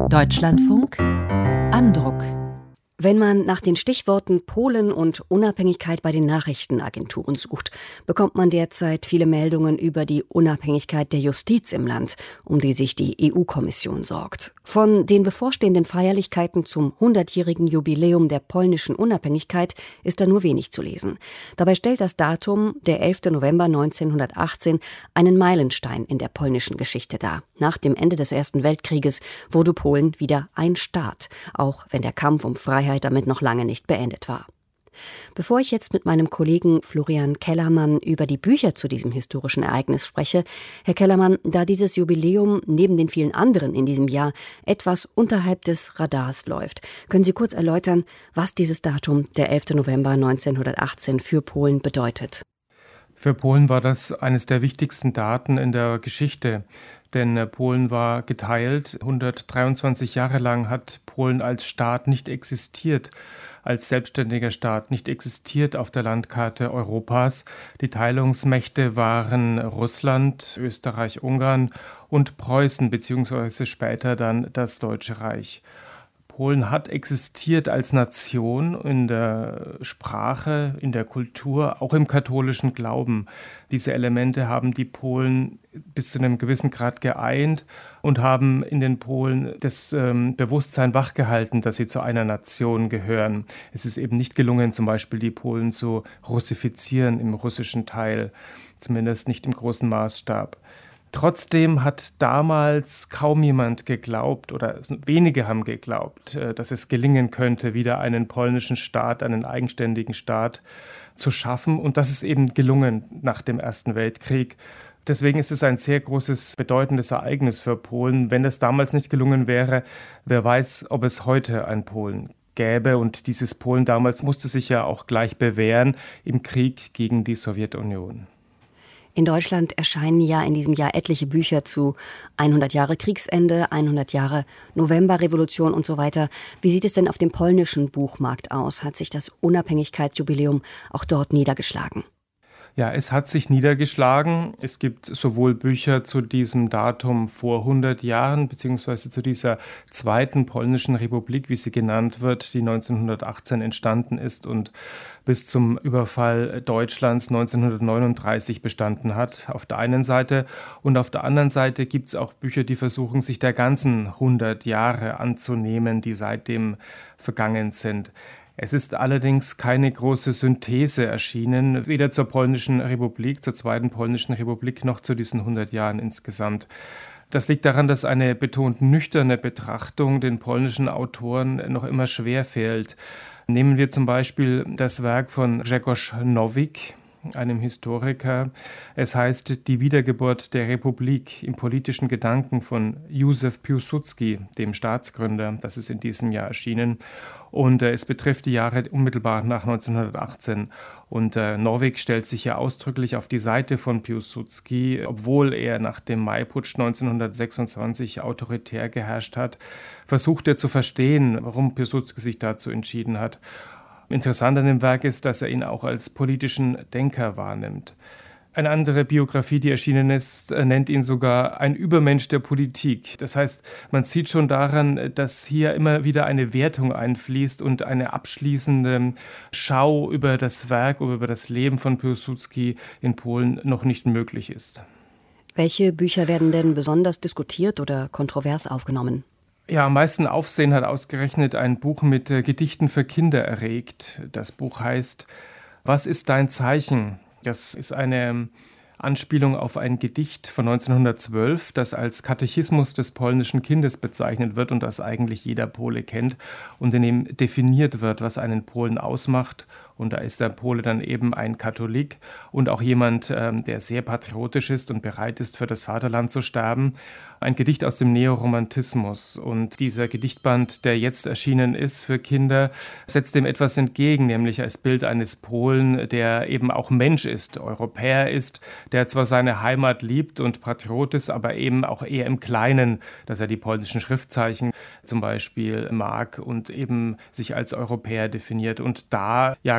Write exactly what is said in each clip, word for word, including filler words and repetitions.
Deutschlandfunk Andruck. Wenn man nach den Stichworten Polen und Unabhängigkeit bei den Nachrichtenagenturen sucht, bekommt man derzeit viele Meldungen über die Unabhängigkeit der Justiz im Land, um die sich die E U-Kommission sorgt. Von den bevorstehenden Feierlichkeiten zum hundertjährigen Jubiläum der polnischen Unabhängigkeit ist da nur wenig zu lesen. Dabei stellt das Datum, der elfter November neunzehnhundertachtzehn, einen Meilenstein in der polnischen Geschichte dar. Nach dem Ende des Ersten Weltkrieges wurde Polen wieder ein Staat, auch wenn der Kampf um Freiheit damit noch lange nicht beendet war. Bevor ich jetzt mit meinem Kollegen Florian Kellermann über die Bücher zu diesem historischen Ereignis spreche, Herr Kellermann, da dieses Jubiläum neben den vielen anderen in diesem Jahr etwas unterhalb des Radars läuft, können Sie kurz erläutern, was dieses Datum, der elfter November neunzehnhundertachtzehn, für Polen bedeutet? Für Polen war das eines der wichtigsten Daten in der Geschichte, denn Polen war geteilt. hundertdreiundzwanzig Jahre lang hat Polen als Staat nicht existiert, als selbstständiger Staat nicht existiert auf der Landkarte Europas. Die Teilungsmächte waren Russland, Österreich, Ungarn und Preußen, beziehungsweise später dann das Deutsche Reich. Polen hat existiert als Nation in der Sprache, in der Kultur, auch im katholischen Glauben. Diese Elemente haben die Polen bis zu einem gewissen Grad geeint und haben in den Polen das ähm, Bewusstsein wachgehalten, dass sie zu einer Nation gehören. Es ist eben nicht gelungen, zum Beispiel die Polen zu russifizieren im russischen Teil, zumindest nicht im großen Maßstab. Trotzdem hat damals kaum jemand geglaubt oder wenige haben geglaubt, dass es gelingen könnte, wieder einen polnischen Staat, einen eigenständigen Staat zu schaffen. Und das ist eben gelungen nach dem Ersten Weltkrieg. Deswegen ist es ein sehr großes, bedeutendes Ereignis für Polen. Wenn es damals nicht gelungen wäre, wer weiß, ob es heute ein Polen gäbe. Und dieses Polen damals musste sich ja auch gleich bewähren im Krieg gegen die Sowjetunion. In Deutschland erscheinen ja in diesem Jahr etliche Bücher zu hundert Jahre Kriegsende, hundert Jahre Novemberrevolution und so weiter. Wie sieht es denn auf dem polnischen Buchmarkt aus? Hat sich das Unabhängigkeitsjubiläum auch dort niedergeschlagen? Ja, es hat sich niedergeschlagen. Es gibt sowohl Bücher zu diesem Datum vor hundert Jahren, beziehungsweise zu dieser zweiten polnischen Republik, wie sie genannt wird, die neunzehnhundertachtzehn entstanden ist und bis zum Überfall Deutschlands neunzehnhundertneununddreißig bestanden hat, auf der einen Seite. Und auf der anderen Seite gibt es auch Bücher, die versuchen, sich der ganzen hundert Jahre anzunehmen, die seitdem vergangen sind. Es ist allerdings keine große Synthese erschienen, weder zur polnischen Republik, zur zweiten polnischen Republik, noch zu diesen hundert Jahren insgesamt. Das liegt daran, dass eine betont nüchterne Betrachtung den polnischen Autoren noch immer schwerfällt. Nehmen wir zum Beispiel das Werk von Grzegorz Nowik, einem Historiker. Es heißt Die Wiedergeburt der Republik im politischen Gedanken von Józef Piłsudski, dem Staatsgründer. Das ist in diesem Jahr erschienen. Und äh, es betrifft die Jahre unmittelbar nach neunzehnhundertachtzehn. Und äh, Nowik stellt sich ja ausdrücklich auf die Seite von Piłsudski, obwohl er nach dem Maiputsch neunzehnhundertsechsundzwanzig autoritär geherrscht hat, versucht er zu verstehen, warum Piłsudski sich dazu entschieden hat. Interessant an dem Werk ist, dass er ihn auch als politischen Denker wahrnimmt. Eine andere Biografie, die erschienen ist, nennt ihn sogar ein Übermensch der Politik. Das heißt, man sieht schon daran, dass hier immer wieder eine Wertung einfließt und eine abschließende Schau über das Werk, über das Leben von Piłsudski in Polen noch nicht möglich ist. Welche Bücher werden denn besonders diskutiert oder kontrovers aufgenommen? Ja, am meisten Aufsehen hat ausgerechnet ein Buch mit äh, Gedichten für Kinder erregt. Das Buch heißt »Was ist dein Zeichen?« Das ist eine Anspielung auf ein Gedicht von neunzehnhundertzwölf, das als Katechismus des polnischen Kindes bezeichnet wird und das eigentlich jeder Pole kennt und in dem definiert wird, was einen Polen ausmacht. Und da ist der Pole dann eben ein Katholik und auch jemand, ähm, der sehr patriotisch ist und bereit ist, für das Vaterland zu sterben. Ein Gedicht aus dem Neoromantismus. Und dieser Gedichtband, der jetzt erschienen ist für Kinder, setzt dem etwas entgegen, nämlich als Bild eines Polen, der eben auch Mensch ist, Europäer ist, der zwar seine Heimat liebt und Patriot ist, aber eben auch eher im Kleinen, dass er die polnischen Schriftzeichen zum Beispiel mag und eben sich als Europäer definiert. Und da ja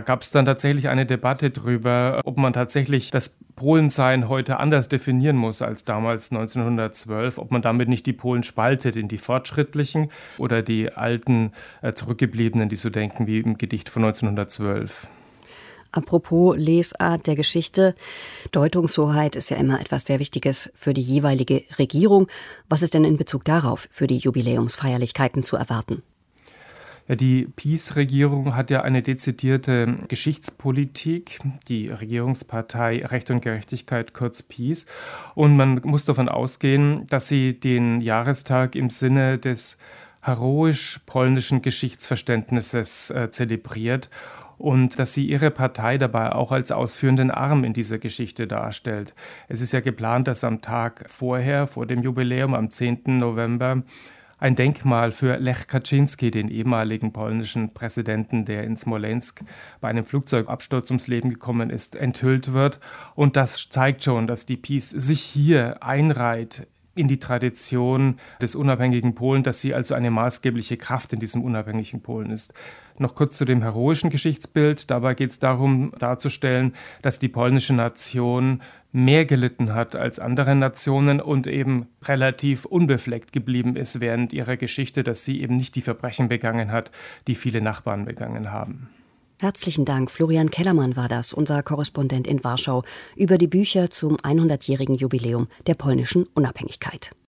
gab es dann tatsächlich eine Debatte darüber, ob man tatsächlich das Polensein heute anders definieren muss als damals neunzehnhundertzwölf, ob man damit nicht die Polen spaltet in die Fortschrittlichen oder die alten, äh, Zurückgebliebenen, die so denken wie im Gedicht von neunzehnhundertzwölf. Apropos Lesart der Geschichte, Deutungshoheit ist ja immer etwas sehr Wichtiges für die jeweilige Regierung. Was ist denn in Bezug darauf für die Jubiläumsfeierlichkeiten zu erwarten? Ja, die PiS-Regierung hat ja eine dezidierte Geschichtspolitik, die Regierungspartei Recht und Gerechtigkeit, kurz PiS. Und man muss davon ausgehen, dass sie den Jahrestag im Sinne des heroisch-polnischen Geschichtsverständnisses äh, zelebriert und dass sie ihre Partei dabei auch als ausführenden Arm in dieser Geschichte darstellt. Es ist ja geplant, dass am Tag vorher, vor dem Jubiläum, am zehnten November, ein Denkmal für Lech Kaczynski, den ehemaligen polnischen Präsidenten, der in Smolensk bei einem Flugzeugabsturz ums Leben gekommen ist, enthüllt wird. Und das zeigt schon, dass die PiS sich hier einreiht in die Tradition des unabhängigen Polen, dass sie also eine maßgebliche Kraft in diesem unabhängigen Polen ist. Noch kurz zu dem heroischen Geschichtsbild. Dabei geht es darum, darzustellen, dass die polnische Nation mehr gelitten hat als andere Nationen und eben relativ unbefleckt geblieben ist während ihrer Geschichte, dass sie eben nicht die Verbrechen begangen hat, die viele Nachbarn begangen haben. Herzlichen Dank. Florian Kellermann war das, unser Korrespondent in Warschau, über die Bücher zum hundertjährigen Jubiläum der polnischen Unabhängigkeit.